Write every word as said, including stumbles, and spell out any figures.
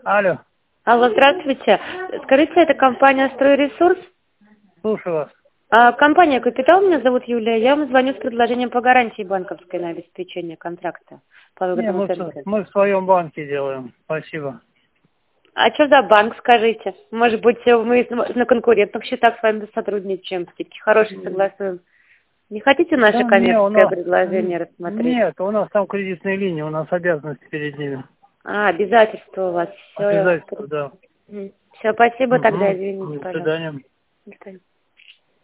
Алло, Алло, здравствуйте. Скажите, это компания «Стройресурс»? слушаю вас. А, компания «Капитал», меня зовут Юлия. Я вам звоню с предложением по гарантии банковской на обеспечение контракта по Не, выгодному мы, в- центру. мы в своем банке делаем. Спасибо. А что за банк, скажите? Может быть, мы на конкурентных счетах с вами сотрудничаем, скидки хорошие согласуем. Не хотите наше Да, не, у коммерческое нас... предложение рассмотреть? Нет, у нас там кредитные линии, у нас обязанности перед ними. А, обязательства у вас. Все, Обязательства, да. все, спасибо тогда, Угу. извините, До пожалуйста. свидания. До свидания.